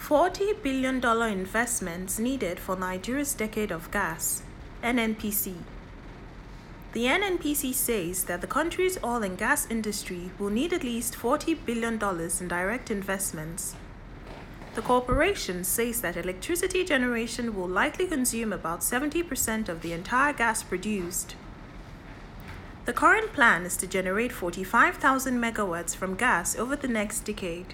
$40 billion investments needed for Nigeria's decade of gas, NNPC. The NNPC says that the country's oil and gas industry will need at least $40 billion in direct investments. The corporation says that electricity generation will likely consume about 70% of the entire gas produced. The current plan is to generate 45,000 megawatts from gas over the next decade.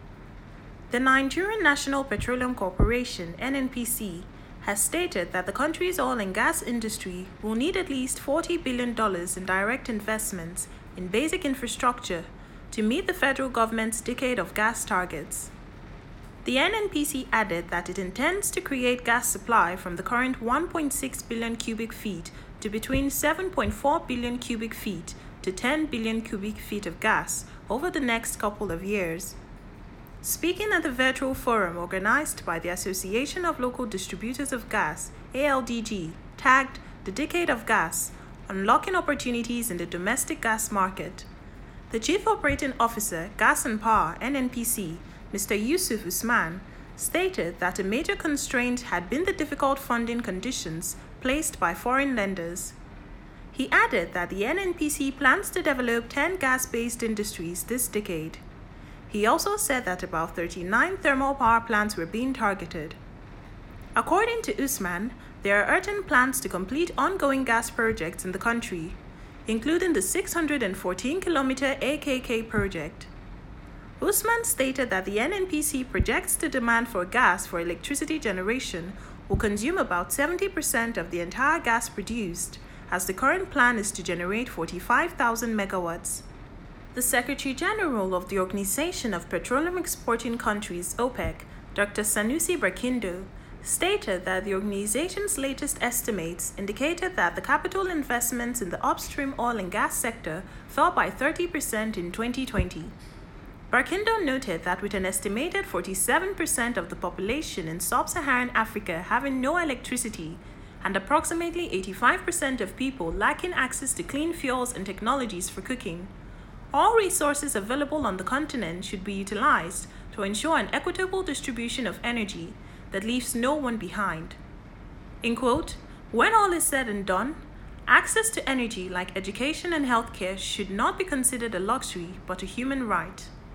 The Nigerian National Petroleum Corporation, NNPC, has stated that the country's oil and gas industry will need at least $40 billion in direct investments in basic infrastructure to meet the federal government's decade of gas targets. The NNPC added that it intends to create gas supply from the current 1.6 billion cubic feet to between 7.4 billion cubic feet to 10 billion cubic feet of gas over the next couple of years. Speaking at the virtual forum organized by the Association of Local Distributors of Gas, ALDG, tagged The Decade of Gas, Unlocking Opportunities in the Domestic Gas Market, the Chief Operating Officer, Gas and Power, NNPC, Mr. Yusuf Usman, stated that a major constraint had been the difficult funding conditions placed by foreign lenders. He added that the NNPC plans to develop 10 gas-based industries this decade. He also said that about 39 thermal power plants were being targeted. According to Usman, there are urgent plans to complete ongoing gas projects in the country, including the 614-kilometer AKK project. Usman stated that the NNPC projects the demand for gas for electricity generation will consume about 70% of the entire gas produced, as the current plan is to generate 45,000 megawatts. The Secretary General of the Organization of Petroleum Exporting Countries, OPEC, Dr. Sanusi Barkindo, stated that the organization's latest estimates indicated that the capital investments in the upstream oil and gas sector fell by 30% in 2020. Barkindo noted that with an estimated 47% of the population in sub-Saharan Africa having no electricity and approximately 85% of people lacking access to clean fuels and technologies for cooking, all resources available on the continent should be utilized to ensure an equitable distribution of energy that leaves no one behind. In quote, when all is said and done, access to energy like education and healthcare should not be considered a luxury but a human right.